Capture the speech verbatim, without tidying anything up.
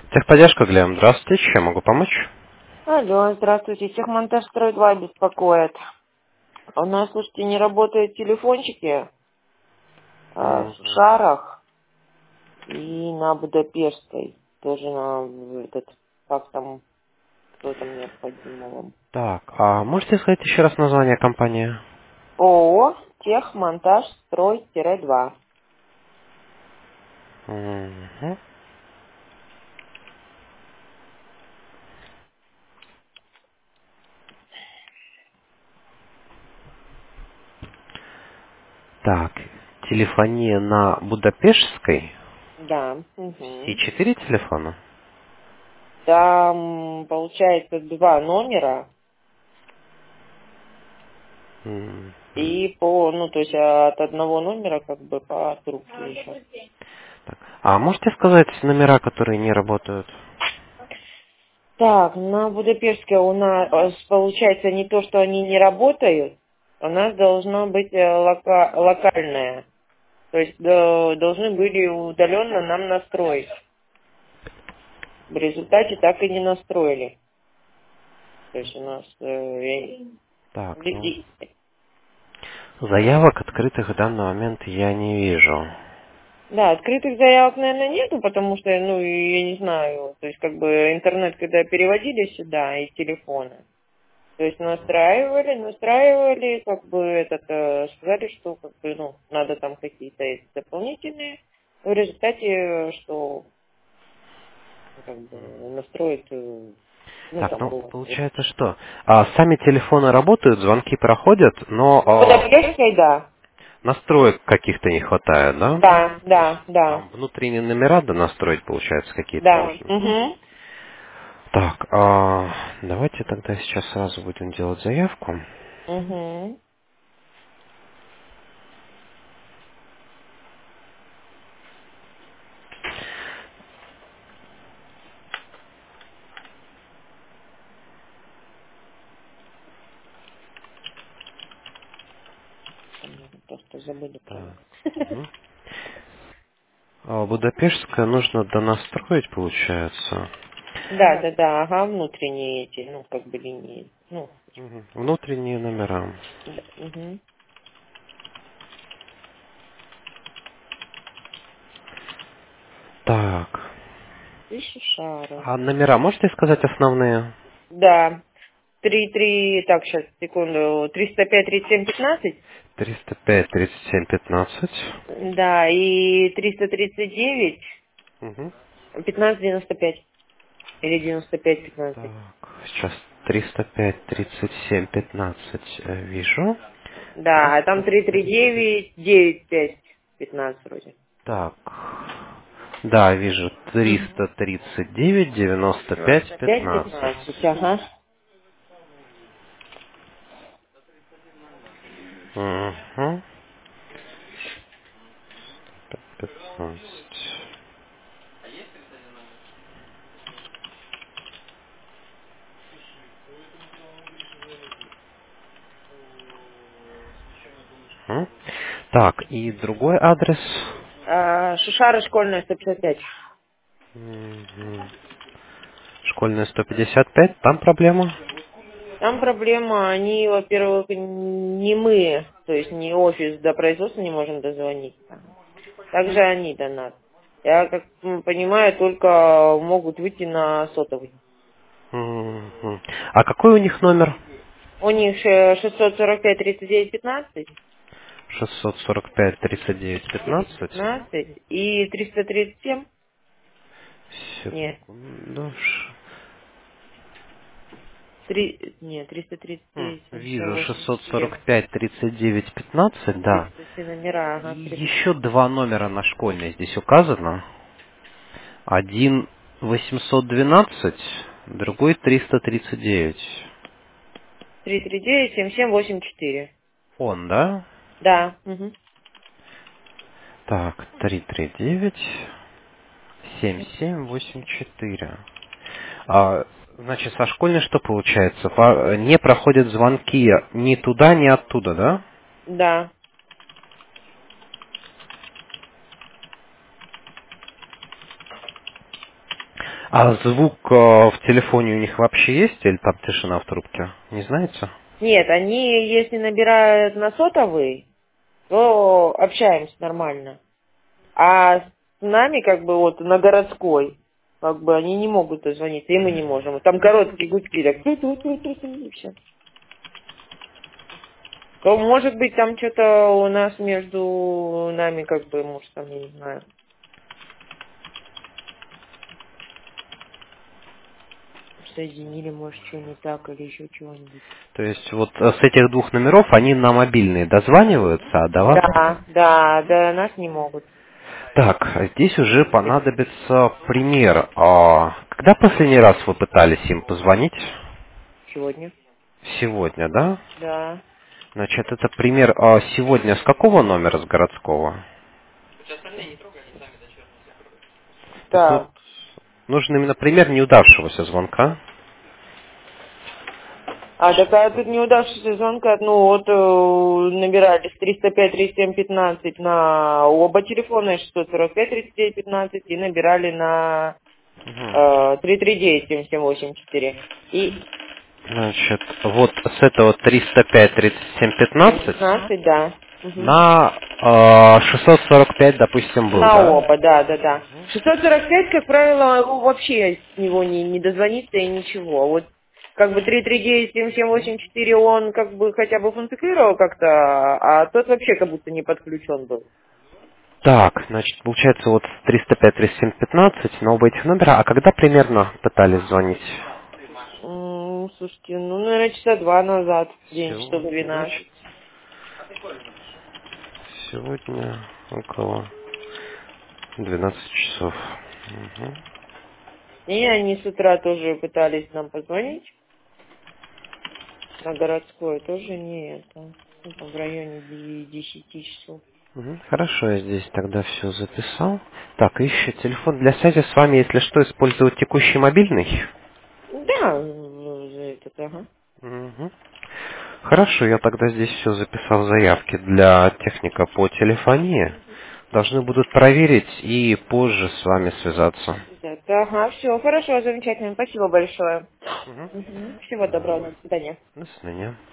Техподдержка, Глеб, здравствуйте, чем могу помочь? Алло, здравствуйте. Техмонтаж строй два беспокоит. У нас, слушайте, не работают телефончики а, в Мгм. Шарах и на Будапештской. Тоже на этот, как там, что там необходимо вам. Так, а можете сказать еще раз название компании? ООО Техмонтаж строй два. Мгм. Так, телефония на Будапештской. Да. И Угу. четыре телефона? Там, получается, два номера. Мгм. И по, ну, то есть от одного номера как бы по трубке еще. Так, а можете сказать номера, которые не работают? Так, на Будапештской у нас э, получается не то, что они не работают, у нас должна быть э, лока- локальная. То есть э, должны были удаленно нам настроить. В результате так и не настроили. То есть у нас э, я- Так, ну, люди- заявок открытых в данный момент я не вижу. да, открытых заявок, наверное, нету, потому что, ну, я не знаю, то есть как бы интернет, когда переводили сюда и телефоны, то есть настраивали, настраивали, как бы этот, э, сказали, что как бы, ну, надо там какие-то эти дополнительные. В результате, э, что как бы настроить, э, ну, Так, там ну, было. получается что? А, сами телефоны работают, звонки проходят, но На а, Будапештской, да. настроек каких-то не хватает, да? Да, То есть да, да, там внутренние номера донастроить, получается, какие-то да. нужно. Угу. Так, а, давайте тогда сейчас сразу будем делать заявку. Угу. Просто забыли про Так. вас. Мгм. А, Будапештская нужно донастроить, получается. Да, да, да, ага, внутренние эти, ну, как бы линии. Ну, Мгм. Внутренние номера. да, угу. Так. Тысяча шаров. А номера можете сказать основные? Да. Три, три, так, сейчас, секунду. Триста пять, тридцать семь, пятнадцать. триста пять, тридцать семь, пятнадцать. Да, и триста тридцать девять, Мгм. пятнадцать, девяносто пять. Или девяносто пять, пятнадцать. Так, сейчас триста пять, тридцать семь, пятнадцать э, вижу. Да, а там триста три, три, тридцать. девять, девять, пять, пятнадцать вроде. Так. Да, вижу. Угу. триста тридцать девять, девяносто пять, девяносто пять, пятнадцать. пятнадцать, ага. Угу. пятнадцать. Мгм. Так, и другой адрес. А, Шушара школьная, сто пятьдесят пять. Мгм. Школьная сто пятьдесят пять, там проблема? Там проблема, они, во-первых, не мы, то есть не офис до производства не можем дозвонить. Также они до нас. Я, как м, понимаю, только могут выйти на сотовый. Мгм. А какой у них номер? У них э, шестьсот сорок пять тридцать девять пятнадцать, шестьсот сорок пять, тридцать девять, пятнадцать. пятнадцать и триста тридцать семь. Нет, Секунду. Ш- три, нет, триста тридцать М, девять семьдесят семь Вижу восемьдесят шестьсот четыре. сорок пять, тридцать девять, пятнадцать, да. тридцать все номера, И ага, три. еще два номера на школьной здесь указано. Один восемьсот двенадцать, другой триста тридцать девять. три три девять семь семь восемь четыре. Он, да? Да. Угу. Так, триста тридцать девять, семь семь восемь четыре. А, значит, со школьной что получается? Во- Не проходят звонки ни туда, ни оттуда, да? Да. А звук э, в телефоне у них вообще есть или там тишина в трубке? Не знаете? Нет, они, если набирают на сотовый, то общаемся нормально. А с нами, как бы, вот на городской, как бы, они не могут дозвониться, и мы не можем. Там короткие гудки, так, ту-ту-ту-ту-ту, и все. То, может быть, там что-то у нас между нами, как бы, может, там, я не знаю, соединили, может, что не так, или еще чего-нибудь. То есть вот э, с этих двух номеров они на мобильные дозваниваются, а до вас... Да, да, да, нас не могут. Так, а здесь уже понадобится пример. А когда последний раз вы пытались им позвонить? Сегодня. Сегодня, да? Да. Значит, это пример а, сегодня с какого номера, с городского? То есть вот Так. нужен именно пример неудавшегося звонка. А такая тут неудавшаяся звонка, ну вот э, набирали с триста пять тридцать семь пятнадцать на оба телефона, шестьсот сорок пять тридцать девять пятнадцать, и набирали на Мгм. э, триста тридцать девять семь семь восемь четыре. И Значит, вот с этого триста пять тридцать семь семь пятнадцать пятнадцать, да. Мгм. на а, шестьсот сорок пять, допустим, был, На да? оба, да, да, да. шестьсот сорок пять, как правило, ну, вообще с него не, не дозвониться и ничего. Вот как бы триста тридцать девять семь семь восемь четыре он как бы хотя бы функционировал как-то, а тот вообще как будто не подключен был. Так, значит, получается вот триста пять тридцать семь пятнадцать на оба этих номера. А когда примерно пытались звонить? М, Слушайте, ну, наверное, часа два назад, день, что Сегодня, значит, двенадцать. сегодня около двенадцати часов. Мгм. И они с утра тоже пытались нам позвонить на городской, тоже не это, ну, там в районе де- десяти часов. Мгм. Хорошо, я здесь тогда все записал. Так, и еще телефон для связи с вами, если что, использовать текущий мобильный. Да, э, этот, ага. Мгм. Хорошо, я тогда здесь все записал в заявке для техника по телефонии. Должны будут проверить и позже с вами связаться. Да, ага, все, хорошо, замечательно, спасибо большое. Мгм. Мгм. Всего доброго, до свидания. До свидания.